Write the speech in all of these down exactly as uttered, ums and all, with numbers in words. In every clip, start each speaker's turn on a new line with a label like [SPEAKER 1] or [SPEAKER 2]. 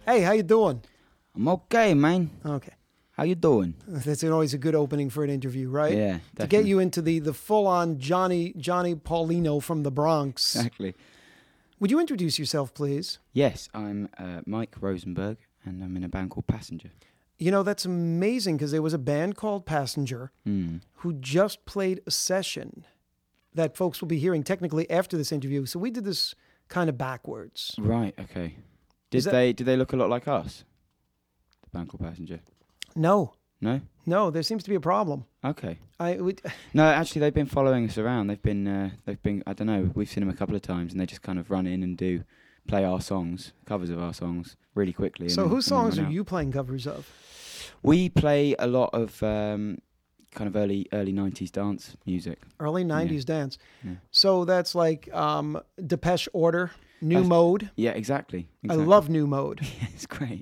[SPEAKER 1] Hey, how you doing?
[SPEAKER 2] I'm okay, man.
[SPEAKER 1] Okay.
[SPEAKER 2] How you doing?
[SPEAKER 1] That's always a good opening for an interview, right?
[SPEAKER 2] Yeah,
[SPEAKER 1] To
[SPEAKER 2] definitely.
[SPEAKER 1] get you into the, the full-on Johnny Johnny Paulino from the Bronx.
[SPEAKER 2] Exactly.
[SPEAKER 1] Would you introduce yourself, please?
[SPEAKER 2] Yes, I'm uh, Mike Rosenberg, and I'm in a band called Passenger.
[SPEAKER 1] You know, that's amazing because there was a band called Passenger
[SPEAKER 2] Mm.
[SPEAKER 1] who just played a session that folks will be hearing technically after this interview. So we did this kind of backwards.
[SPEAKER 2] Right. Okay. Did
[SPEAKER 1] Is that-
[SPEAKER 2] they? Did they look a lot like us? The band called Passenger.
[SPEAKER 1] No,
[SPEAKER 2] No.
[SPEAKER 1] no, there seems to be a problem.
[SPEAKER 2] Okay.
[SPEAKER 1] I would,
[SPEAKER 2] No, actually, they've been following us around. They've been. Uh, they've been. I don't know. We've seen them a couple of times, and they just kind of run in and do play our songs, covers of our songs, really quickly. and
[SPEAKER 1] so
[SPEAKER 2] then-
[SPEAKER 1] whose
[SPEAKER 2] and then
[SPEAKER 1] songs
[SPEAKER 2] run
[SPEAKER 1] are
[SPEAKER 2] out.
[SPEAKER 1] you playing covers of?
[SPEAKER 2] We play a lot of um, kind of early early nineties dance music.
[SPEAKER 1] Early nineties dance.
[SPEAKER 2] Yeah.
[SPEAKER 1] So that's like um, Depeche Order, New
[SPEAKER 2] That's-
[SPEAKER 1] Mode.
[SPEAKER 2] Yeah, exactly. exactly.
[SPEAKER 1] I love New Mode.
[SPEAKER 2] Yeah, it's great.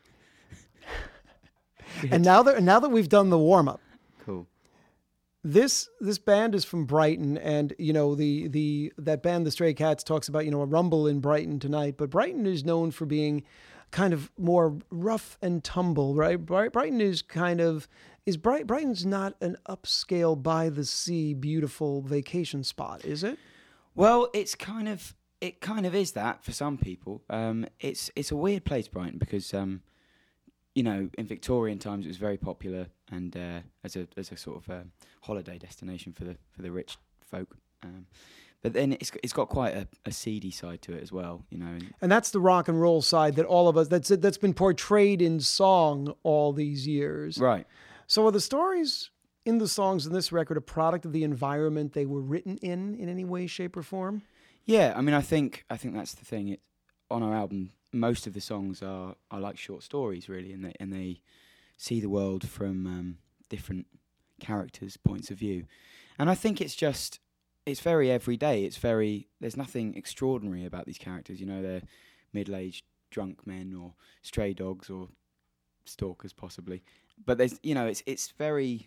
[SPEAKER 1] And now that now that we've done the warm up,
[SPEAKER 2] Cool.
[SPEAKER 1] this this band is from Brighton, and you know the the that band, the Stray Cats, talks about you know a rumble in Brighton tonight. But Brighton is known for being kind of more rough and tumble, right? Bri- Brighton is kind of is Bright Brighton's not an upscale by the sea, beautiful vacation spot, is it?
[SPEAKER 2] Well, it's kind of it kind of is that for some people. Um, it's it's a weird place, Brighton, because um, you know, in Victorian times it was very popular and uh, as a as a sort of uh, holiday destination for the for the rich folk. Um, but then it's it's got quite a, a seedy side to it as well, you know. And
[SPEAKER 1] And that's the rock and roll side that all of us that's that's been portrayed in song all these years.
[SPEAKER 2] right.
[SPEAKER 1] So are the stories in the songs in this record a product of the environment they were written in in any way, shape, or form?
[SPEAKER 2] Yeah, I mean, I think I think that's the thing. It on our album, most of the songs are, are like short stories, really, and they and they see the world from um, different characters' points of view. And I think it's just it's very everyday. It's very there's nothing extraordinary about these characters. You know, they're middle-aged drunk men or stray dogs or stalkers, possibly. But there's you know, it's it's very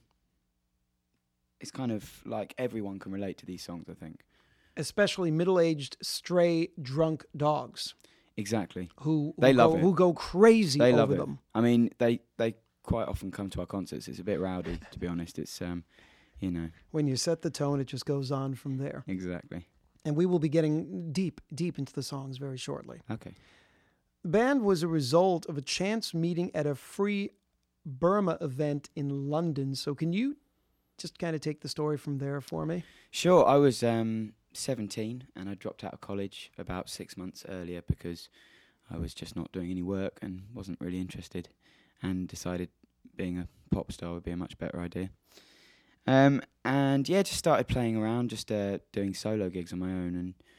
[SPEAKER 2] it's kind of like everyone can relate to these songs, I think.
[SPEAKER 1] Especially middle-aged, stray, drunk dogs
[SPEAKER 2] Exactly.
[SPEAKER 1] who, who
[SPEAKER 2] They
[SPEAKER 1] go,
[SPEAKER 2] love it.
[SPEAKER 1] who go crazy
[SPEAKER 2] They
[SPEAKER 1] over
[SPEAKER 2] love it.
[SPEAKER 1] them.
[SPEAKER 2] I mean, they they quite often come to our concerts. It's a bit rowdy, to be honest. It's um, you know,
[SPEAKER 1] When you set the tone, it just goes on from there.
[SPEAKER 2] exactly.
[SPEAKER 1] And we will be getting deep, deep into the songs very shortly.
[SPEAKER 2] Okay.
[SPEAKER 1] The band was a result of a chance meeting at a free Burma event in London. So can you just kind of take the story from there for me?
[SPEAKER 2] Sure. I was um seventeen and I dropped out of college about six months earlier because I was just not doing any work and wasn't really interested, and decided being a pop star would be a much better idea. Um, and yeah, just started playing around, just uh, doing solo gigs on my own.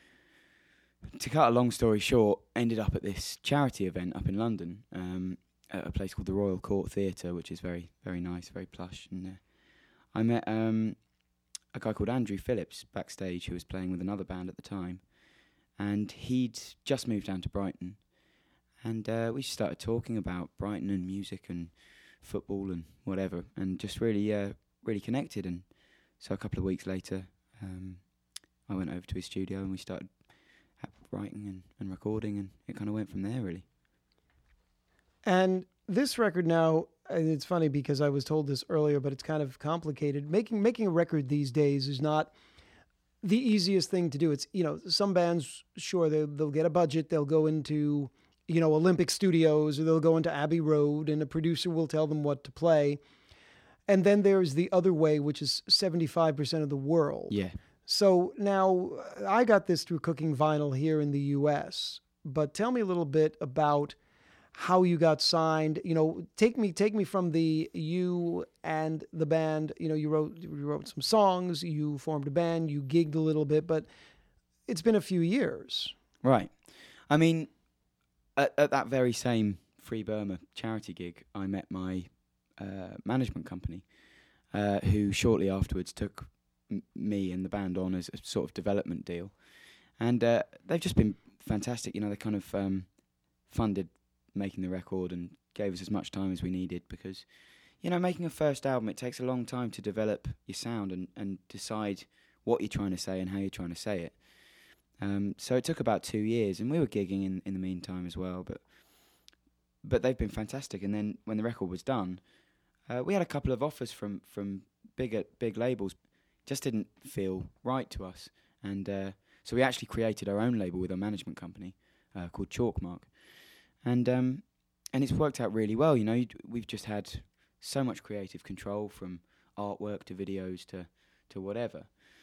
[SPEAKER 2] And to cut a long story short, ended up at this charity event up in London, um, at a place called the Royal Court Theatre, which is very, very nice, very plush. And uh, I met um, a guy called Andrew Phillips backstage who was playing with another band at the time. And he'd just moved down to Brighton. And uh, we started talking about Brighton and music and football and whatever, and just really, uh, really connected. And so a couple of weeks later, um, I went over to his studio and we started ha- writing and, and recording, and it kind of went from there, really.
[SPEAKER 1] And this record now, and it's funny because I was told this earlier, but it's kind of complicated. Making making a record these days is not the easiest thing to do. It's, you know, some bands, sure, they'll, they'll get a budget, they'll go into, you know, Olympic Studios, or they'll go into Abbey Road, and a producer will tell them what to play. And then there's the other way, which is seventy-five percent of the world.
[SPEAKER 2] Yeah.
[SPEAKER 1] So now I got this through Cooking Vinyl here in the U S, but tell me a little bit about how you got signed. You know, take me take me from the you and the band. You know, you wrote you wrote some songs, you formed a band, you gigged a little bit, but it's been a few years.
[SPEAKER 2] Right. I mean, at, at that very same Free Burma charity gig, I met my uh, management company, uh, who shortly afterwards took m- me and the band on as a sort of development deal. And uh, they've just been fantastic. You know, they kind of um, funded making the record and gave us as much time as we needed, because, you know, making a first album, it takes a long time to develop your sound and, and decide what you're trying to say and how you're trying to say it. Um, so it took about two years, and we were gigging in, in the meantime as well. But but they've been fantastic. And then when the record was done, uh, we had a couple of offers from from bigger big labels. Just didn't feel right to us, and uh, so we actually created our own label with our management company uh, called Chalkmark, and um, and it's worked out really well. You know, we've just had so much creative control, from artwork to videos to to whatever,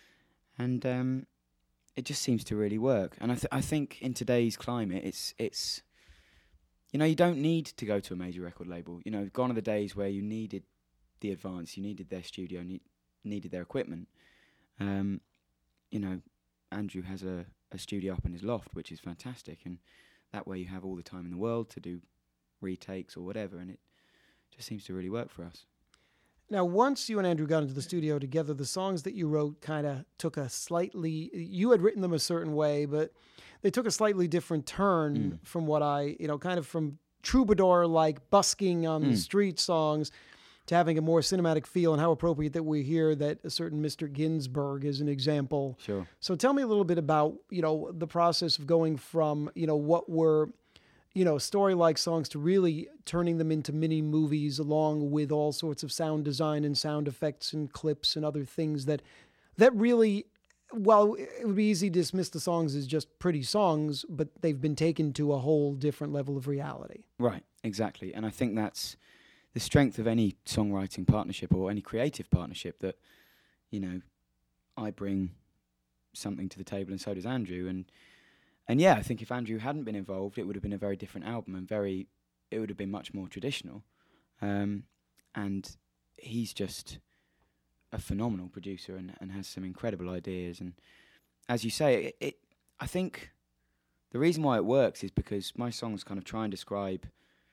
[SPEAKER 2] and um, it just seems to really work. And I th- I think in today's climate, it's it's you know, you don't need to go to a major record label. You know, gone are the days where you needed the advance, you needed their studio, ne- needed their equipment. Um, you know, Andrew has a, a studio up in his loft, which is fantastic, and that way you have all the time in the world to do retakes or whatever, and it just seems to really work for us.
[SPEAKER 1] Now, once you and Andrew got into the studio together, the songs that you wrote kind of took a slightly, you had written them a certain way, but they took a slightly different turn mm. from what I, you know, kind of from troubadour-like busking on mm. the street songs to having a more cinematic feel, and how appropriate that we hear that a certain Mister Ginsberg is an example.
[SPEAKER 2] Sure.
[SPEAKER 1] So tell me a little bit about, you know, the process of going from, you know, what were, you know, story-like songs to really turning them into mini movies, along with all sorts of sound design and sound effects and clips and other things that that really, well, it would be easy to dismiss the songs as just pretty songs, but they've been taken to a whole different level of reality.
[SPEAKER 2] Right, exactly. And I think that's the strength of any songwriting partnership or any creative partnership, that, you know, I bring something to the table and so does Andrew. And And yeah, I think if Andrew hadn't been involved, it would have been a very different album, and very, it would have been much more traditional. Um, and he's just a phenomenal producer and, and has some incredible ideas. And as you say, it, it, I think the reason why it works is because my songs kind of try and describe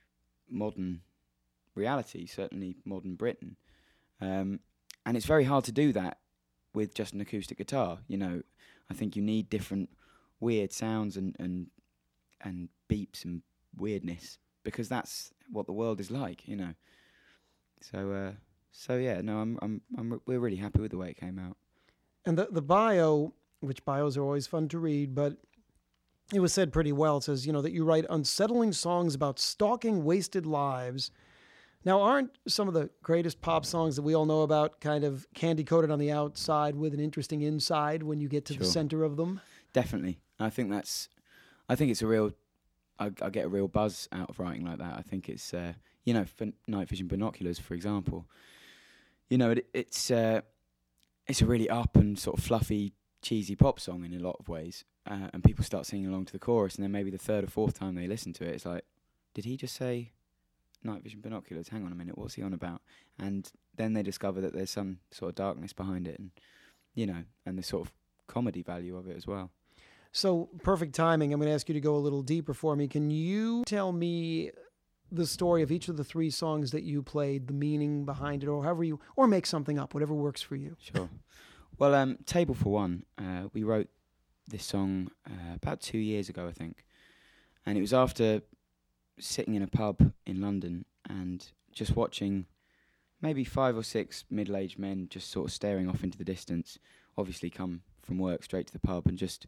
[SPEAKER 2] modern reality, certainly modern Britain. Um, and it's very hard to do that with just an acoustic guitar. You know, I think you need different weird sounds and, and and beeps and weirdness, because that's what the world is like, you know. So uh, so yeah, no, I'm I'm I'm we're really happy with the way it came out.
[SPEAKER 1] And the the bio, which bios are always fun to read, but it was said pretty well. It says, you know, that you write unsettling songs about stalking wasted lives. Now, aren't some of the greatest pop songs that we all know about kind of candy-coated on the outside with an interesting inside when you get to
[SPEAKER 2] Sure.
[SPEAKER 1] the center of them?
[SPEAKER 2] Definitely. I think that's, I think it's a real, I, I get a real buzz out of writing like that. I think it's, uh, you know, for Night Vision Binoculars, for example, you know, it, it's, uh, it's a really up and sort of fluffy, cheesy pop song in a lot of ways. Uh, and people start singing along to the chorus, and then maybe the third or fourth time they listen to it, it's like, did he just say Night Vision Binoculars? Hang on a minute, what's he on about? And then they discover that there's some sort of darkness behind it, and, you know, and the sort of comedy value of it as well.
[SPEAKER 1] So, perfect timing. I'm going to ask you to go a little deeper for me. Can you tell me the story of each of the three songs that you played, the meaning behind it, or however you, or make something up, whatever works for you?
[SPEAKER 2] Sure. Well, um, Table for One, uh, we wrote this song uh, about two years ago, I think. And it was after sitting in a pub in London and just watching maybe five or six middle-aged men just sort of staring off into the distance, obviously come from work straight to the pub, and just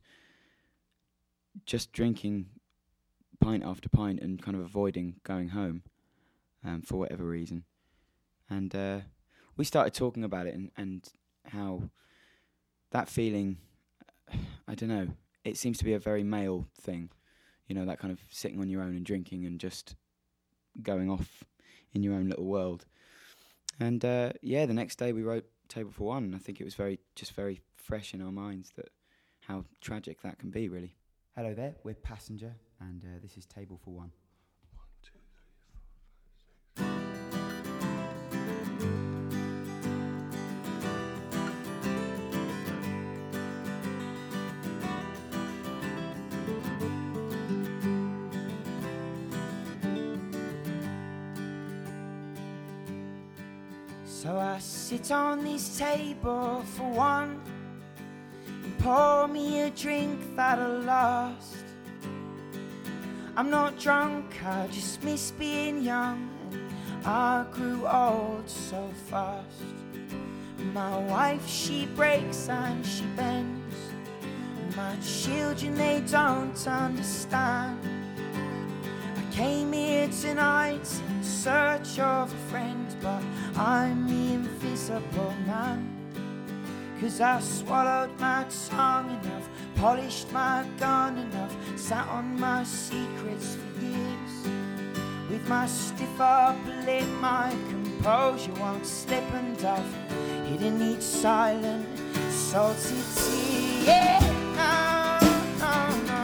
[SPEAKER 2] just drinking pint after pint and kind of avoiding going home um, for whatever reason. And uh, we started talking about it, and, and how that feeling, I don't know, it seems to be a very male thing, you know, that kind of sitting on your own and drinking and just going off in your own little world. And uh, yeah, the next day we wrote Table for One, and I think it was very, just very fresh in our minds that how tragic that can be, really. Hello there, we're Passenger, and uh, this is Table for One. One, two, three, four, five, six.
[SPEAKER 3] So I sit on this table for one, pour me a drink that I lost. I'm not drunk, I just miss being young, and I grew old so fast. My wife, she breaks and she bends. My children, they don't understand. I came here tonight in search of a friend, but I'm the invisible man. Cause I've swallowed my tongue and I've polished my gun and I've sat on my secrets for years. With my stiff upper lip, my composure won't slip, and I've hidden each silent, salty tear. Yeah, no, no, no.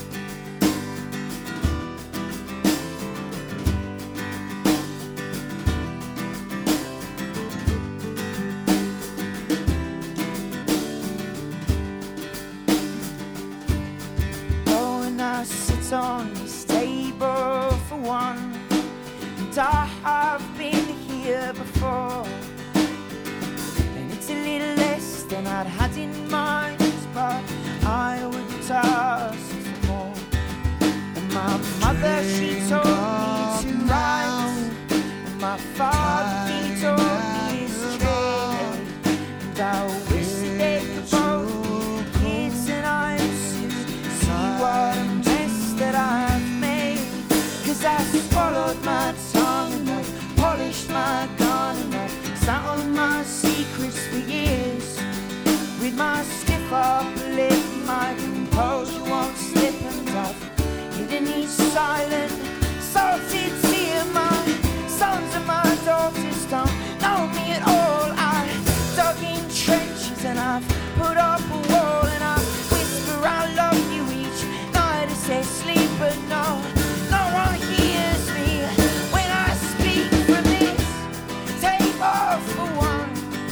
[SPEAKER 3] I sit on this table for one, and I have been here before, and it's a little less than I'd had in mind, but I wouldn't ask for more. And my mother, she told me to write, and my father, he taught me his trade, and I wish that they could both be kids and I should see what a that I've made. Cause I swallowed my tongue and I've polished my gun and I've sat on my secrets for years. With my stiff upper lip, my composure won't slip, and I've hidden each silent, salty tear. My sons and my daughters don't know me at all. I dug in trenches and I've put up a wall, and I whisper I love you each night as they sleep, but no, no one hears me when I speak from this table for one.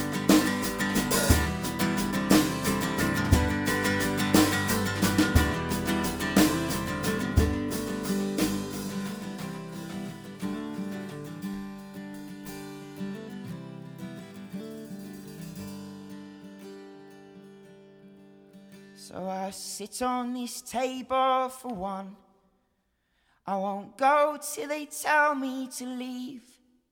[SPEAKER 3] So I sit on this table for one. I won't go till they tell me to leave.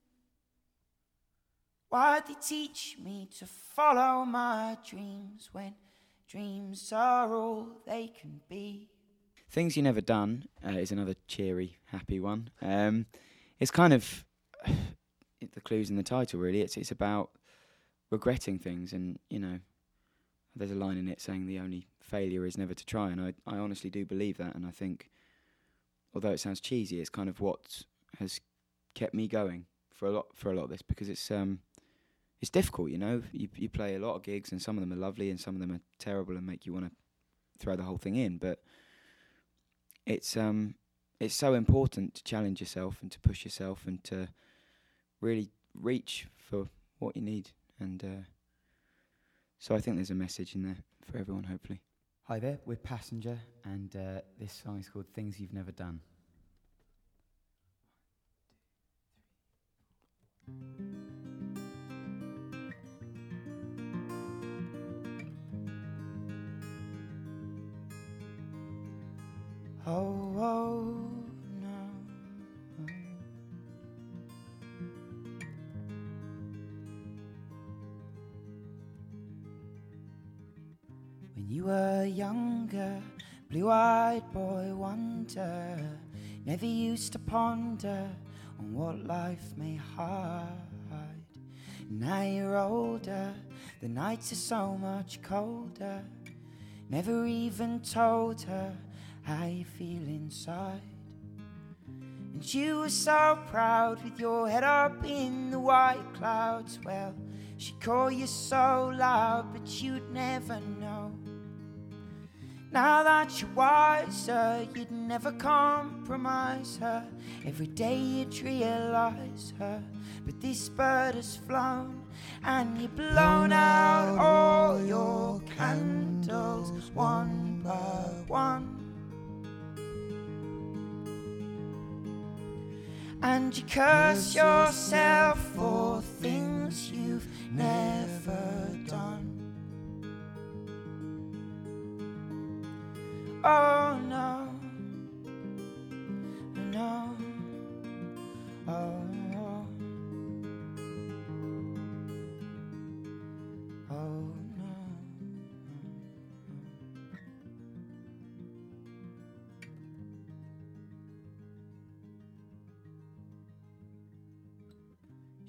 [SPEAKER 3] Why'd they teach me to follow my dreams when dreams are all they can be?
[SPEAKER 2] Things You Never Done uh, is another cheery, happy one. Um, it's kind of the clue's in the title, really. It's it's about regretting things, and you know, there's a line in it saying the only failure is never to try, and I, I honestly do believe that, and I think, although it sounds cheesy, it's kind of what has kept me going for a lot for a lot of this, because it's um it's difficult, you know. You you play a lot of gigs, and some of them are lovely, and some of them are terrible, and make you want to throw the whole thing in. But it's um it's so important to challenge yourself and to push yourself and to really reach for what you need, and uh, so I think there's a message in there for everyone, hopefully.
[SPEAKER 4] Hi there, we're Passenger, and uh, this song is called Things You've Never Done.
[SPEAKER 3] Oh, oh, no. When you were younger, blue-eyed boy wonder, never used to ponder on what life may hide. Now you're older, the nights are so much colder, never even told her how you feel inside. And you were so proud with your head up in the white clouds. Well, she'd call you so loud, but you'd never know. Now that you're wiser, you'd never compromise her. Every day you'd realise her. But this bird has flown, and you've blown out all your candles one by one. And you curse yourself for things you've never done. Oh no, no, oh no, oh no.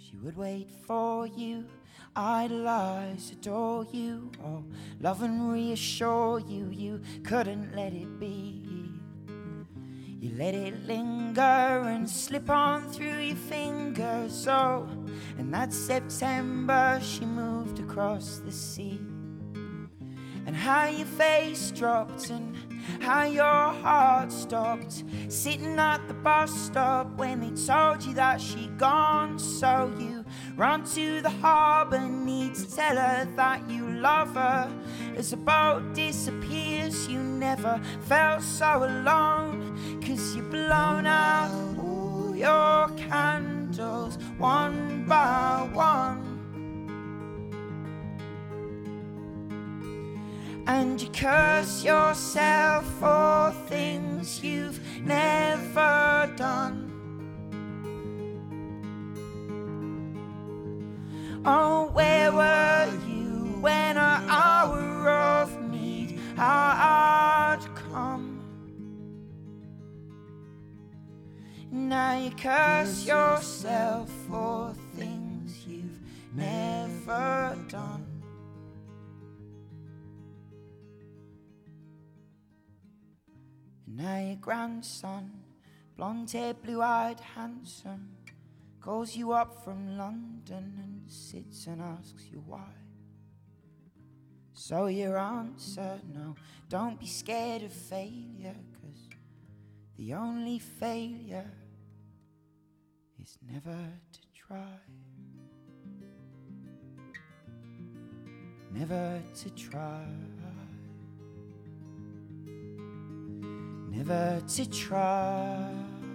[SPEAKER 3] She would wait for you, idolize, adore you, oh, love and reassure you, you couldn't let it be. You let it linger and slip on through your fingers, oh, and that September she moved across the sea. And how your face dropped and how your heart stopped, sitting at the bus stop when they told you that she'd gone. So you run to the harbour, need to tell her that you love her. As the boat disappears, you never felt so alone, 'cause you've blown out all your candles one by one. And you curse yourself for things you've never done. Oh, where were you when our hour of need had come? Now you curse yourself for things you've never done. Now your grandson, blonde-haired, blue-eyed, handsome, calls you up from London and sits and asks you why. So your answer, no, don't be scared of failure, 'cause the only failure is never to try. Never to try. Never to try,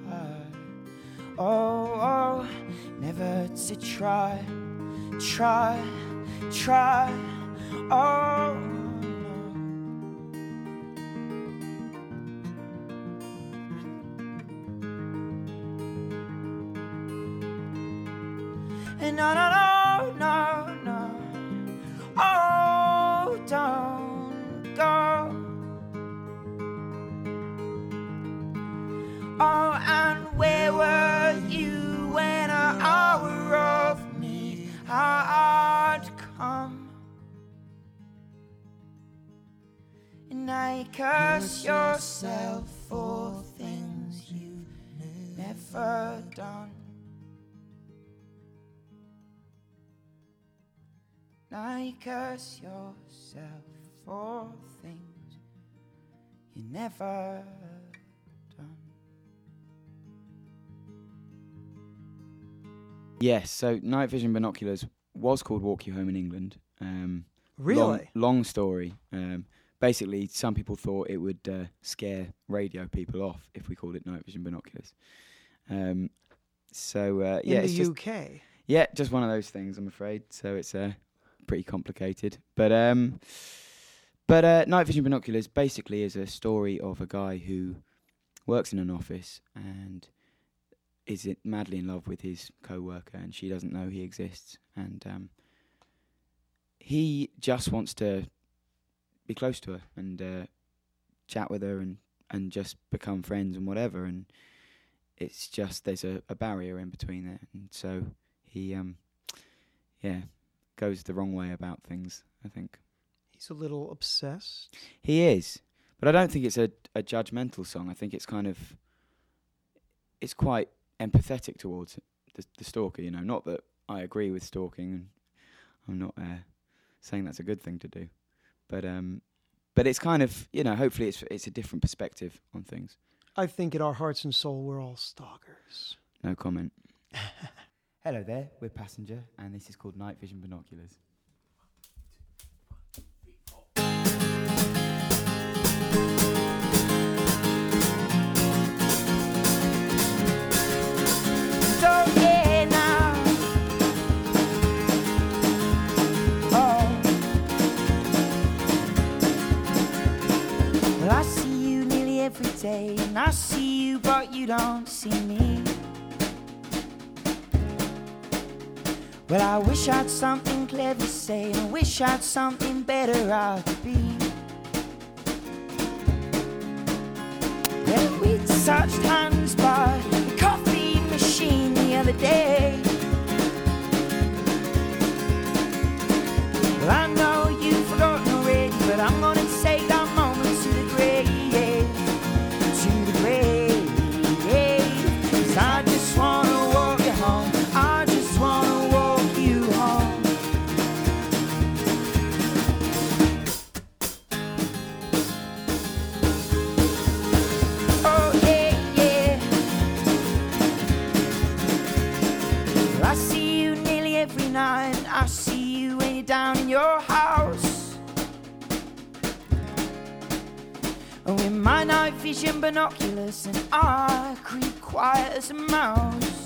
[SPEAKER 3] oh, oh, never to try, try, try, oh, no. And no, no, no, no, no, oh, don't go. Oh, and where were you when our hour of need had come? And now you curse yourself for things you've never done. Now you curse yourself for things you never done.
[SPEAKER 2] Yes, so Night Vision Binoculars was called Walk You Home in England. Um,
[SPEAKER 1] Really?
[SPEAKER 2] Long, long story. Um, basically, some people thought it would uh, scare radio people off if we called it Night Vision Binoculars. Um, so, uh, yeah.
[SPEAKER 1] In
[SPEAKER 2] it's
[SPEAKER 1] the
[SPEAKER 2] just,
[SPEAKER 1] U K?
[SPEAKER 2] Yeah, just one of those things, I'm afraid. So it's uh, pretty complicated. But um, but uh, Night Vision Binoculars basically is a story of a guy who works in an office and is it madly in love with his co-worker, and she doesn't know he exists, and um, he just wants to be close to her and uh, chat with her and, and just become friends and whatever, and it's just there's a, a barrier in between there, and so he um yeah goes the wrong way about things, I think.
[SPEAKER 1] He's a little obsessed.
[SPEAKER 2] He is, but I don't think it's a, a judgmental song. I think it's kind of it's quite empathetic towards the, the stalker, you know. Not that I agree with stalking, and I'm not uh, saying that's a good thing to do, but um, but it's kind of, you know, hopefully it's it's a different perspective on things.
[SPEAKER 1] I think in our hearts and soul we're all stalkers.
[SPEAKER 2] No comment.
[SPEAKER 4] Hello there, we're Passenger, and this is called Night Vision Binoculars.
[SPEAKER 3] Every day, and I see you, but you don't see me. Well, I wish I'd something clever to say, and I wish I'd something better I could be. Yeah, we touched hands by the coffee machine the other day. down in your house. And with my night vision binoculars, and I creep quiet as a mouse.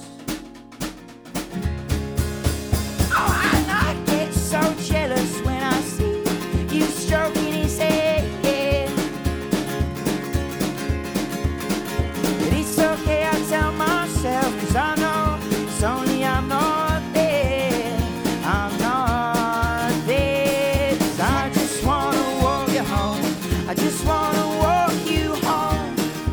[SPEAKER 3] Oh, and I get so jealous when I see you stroking his head. But it's okay, I tell myself, 'cause I know it's only I'm not there. I'm not there. 'Cause I just wanna walk you home. I just wanna walk you home.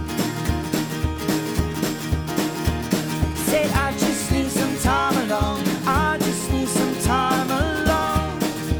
[SPEAKER 3] Said I just need some time alone. I just need some time alone.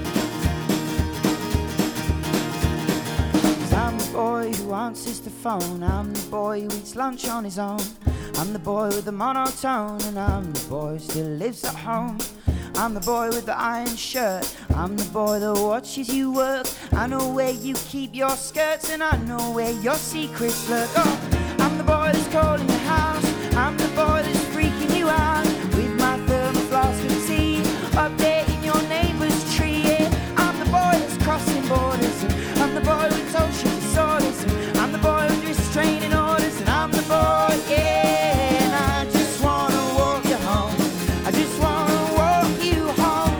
[SPEAKER 3] 'Cause I'm the boy who answers the phone. I'm the boy who eats lunch on his own. I'm the boy with the monotone, and I'm the boy who still lives at home. I'm the boy with the iron shirt. I'm the boy that watches you work. I know where you keep your skirts, and I know where your secrets lurk. Oh, I'm the boy that's calling your house. I'm the boy that's freaking you out with my thermal flask of tea, updating your neighbour's tree. Yeah, I'm the boy that's crossing borders, and I'm the boy with social disorders, and I'm the boy with restraining orders, and I'm the boy, yeah, and I just wanna walk you home. I just wanna walk you home.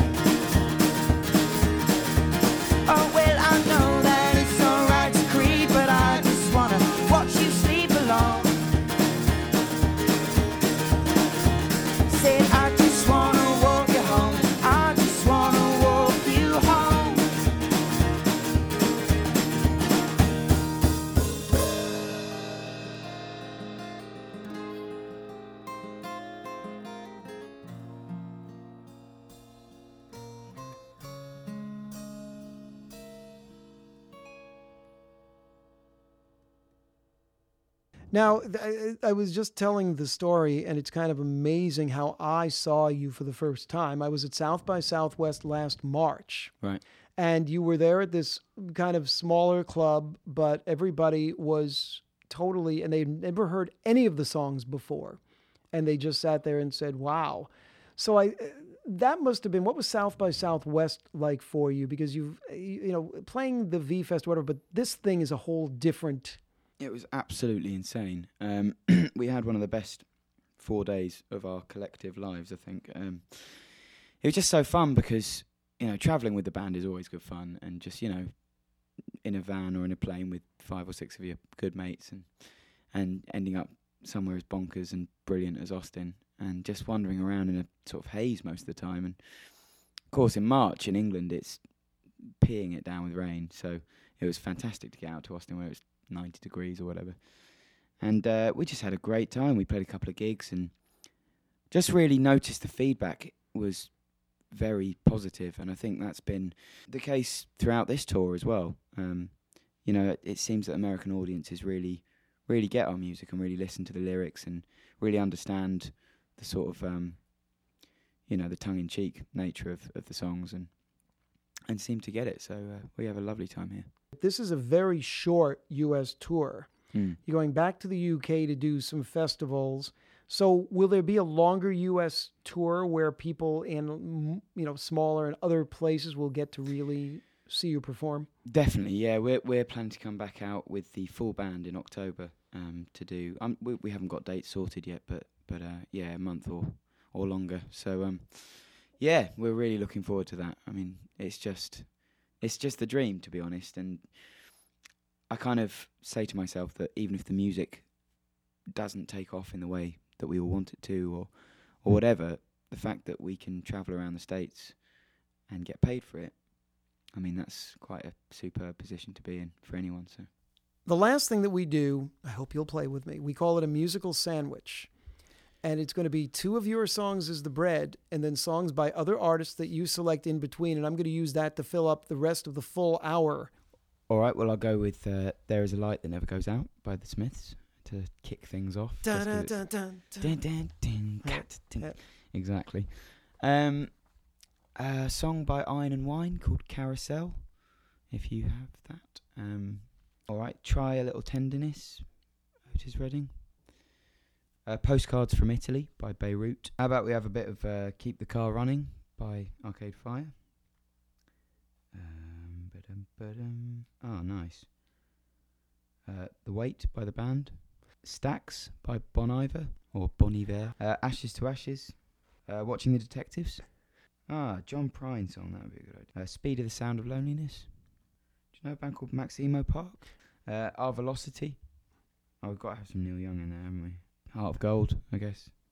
[SPEAKER 3] Oh, well, I know that it's alright to creep, but I just wanna watch you sleep alone. Said I just wanna walk you home. I just wanna walk you home.
[SPEAKER 1] Now, th- I, I was just telling the story, and it's kind of amazing how I saw you for the first time. I was at South by Southwest last March.
[SPEAKER 2] Right.
[SPEAKER 1] And you were there at this kind of smaller club, but everybody was totally, and they'd never heard any of the songs before. And they just sat there and said, wow. So I, that must have been, what was South by Southwest like for you? Because you've, you know, playing the V-Fest, whatever, but this thing is a whole different.
[SPEAKER 2] It was absolutely insane. Um, we had one of the best four days of our collective lives, I think. Um, it was just so fun because, you know, travelling with the band is always good fun, and just, you know, in a van or in a plane with five or six of your good mates, and and ending up somewhere as bonkers and brilliant as Austin, and just wandering around in a sort of haze most of the time. And of course, in March in England, it's peeing it down with rain, so it was fantastic to get out to Austin where it was ninety degrees or whatever. And uh, we just had a great time. We played a couple of gigs and just really noticed the feedback was very positive, and I think that's been the case throughout this tour as well. Um, you know, it, it seems that American audiences really, really get our music and really listen to the lyrics and really understand the sort of, um, you know, the tongue-in-cheek nature of, of the songs, and and seem to get it. So uh, we have a lovely time here.
[SPEAKER 1] This is a very short U S tour.
[SPEAKER 2] Mm.
[SPEAKER 1] You're going back to the U K to do some festivals. So will there be a longer U S tour where people in, you know, smaller and other places will get to really see you perform?
[SPEAKER 2] Definitely, yeah. We're we're planning to come back out with the full band in October um, to do. Um, we we haven't got dates sorted yet, but but uh, yeah, a month or or longer. So um, yeah, we're really looking forward to that. I mean, it's just it's just the dream, to be honest. And I kind of say to myself that even if the music doesn't take off in the way that we all want it to, or or whatever, the fact that we can travel around the States and get paid for it, I mean, that's quite a superb position to be in for anyone. So,
[SPEAKER 1] the last thing that we do, I hope you'll play with me, we call it a musical sandwich. And it's going to be two of your songs as the bread, and then songs by other artists that you select in between. And I'm going to use that to fill up the rest of the full hour.
[SPEAKER 2] All right, well, I'll go with uh, There Is a Light That Never Goes Out by the Smiths to kick things off.
[SPEAKER 1] Dun, dun, dun, dun,
[SPEAKER 2] Dun, dun, dun,
[SPEAKER 1] Yeah,
[SPEAKER 2] cat, dun.
[SPEAKER 1] yeah.
[SPEAKER 2] Exactly. Um, a song by Iron and Wine called Carousel, if you have that. Um, all right, Try a Little Tenderness, Otis Redding. Uh, Postcards from Italy by Beirut. How about we have a bit of uh, Keep the Car Running by Arcade Fire? Dum, ba-dum. Oh, nice. Uh, The Weight by the band. Stax by Bon Iver, or Bon Iver. Uh, Ashes to Ashes. Uh, Watching the Detectives. Ah, John Prine song, that would be a good idea. Uh, Speed of the Sound of Loneliness. Do you know a band called Maximo Park? Uh, Our Velocity. Oh, we've got to have some Neil Young in there, haven't we? Heart of Gold, I guess.